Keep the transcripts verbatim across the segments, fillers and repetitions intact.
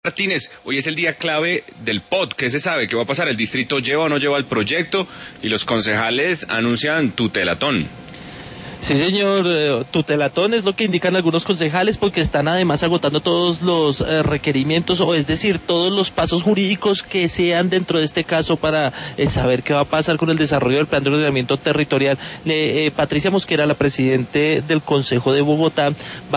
Martínez, hoy es el día clave del P O T. ¿Qué se sabe? ¿Qué va a pasar? ¿El distrito lleva o no lleva el proyecto? Y los concejales anuncian tutelatón. Sí, señor, eh, tutelatón es lo que indican algunos concejales porque están además agotando todos los eh, requerimientos, o es decir, todos los pasos jurídicos que sean dentro de este caso para eh, saber qué va a pasar con el desarrollo del plan de ordenamiento territorial. Eh, eh, Patricia Mosquera, la presidente del Consejo de Bogotá,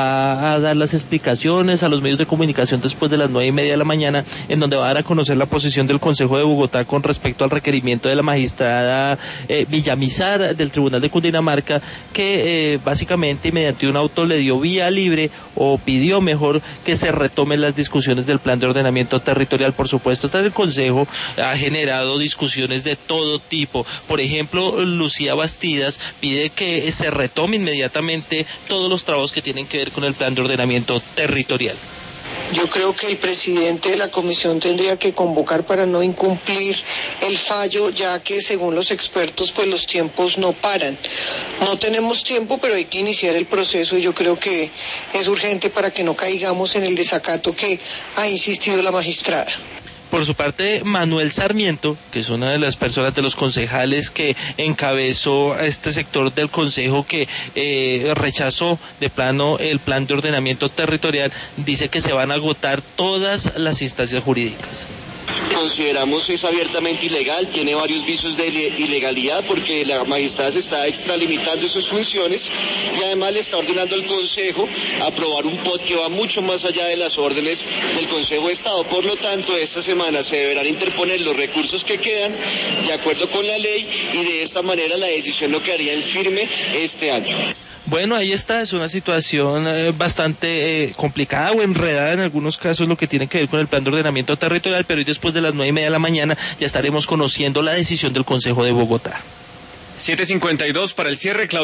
va a dar las explicaciones a los medios de comunicación después de las nueve y media de la mañana, en donde va a dar a conocer la posición del Consejo de Bogotá con respecto al requerimiento de la magistrada eh, Villamizar del Tribunal de Cundinamarca, que Eh, básicamente mediante un auto le dio vía libre o pidió mejor que se retomen las discusiones del plan de ordenamiento territorial. Por supuesto, hasta el Consejo ha generado discusiones de todo tipo. Por ejemplo, Lucía Bastidas pide que se retome inmediatamente todos los trabajos que tienen que ver con el plan de ordenamiento territorial. Yo creo que el presidente de la comisión tendría que convocar para no incumplir el fallo, ya que según los expertos pues los tiempos no paran. No tenemos tiempo, pero hay que iniciar el proceso y yo creo que es urgente para que no caigamos en el desacato que ha insistido la magistrada. Por su parte, Manuel Sarmiento, que es una de las personas de los concejales que encabezó a este sector del Consejo que eh, rechazó de plano el plan de ordenamiento territorial, dice que se van a agotar todas las instancias jurídicas. Consideramos es abiertamente ilegal, tiene varios vicios de ilegalidad porque la magistrada se está extralimitando sus funciones y además le está ordenando al Consejo aprobar un P O T que va mucho más allá de las órdenes del Consejo de Estado. Por lo tanto, esta semana se deberán interponer los recursos que quedan de acuerdo con la ley y de esta manera la decisión no quedaría en firme este año. Bueno, ahí está, es una situación eh, bastante eh, complicada o enredada en algunos casos, lo que tiene que ver con el plan de ordenamiento territorial, pero hoy después de las nueve y media de la mañana ya estaremos conociendo la decisión del Consejo de Bogotá. siete cincuenta y dos para el cierre, Claudia.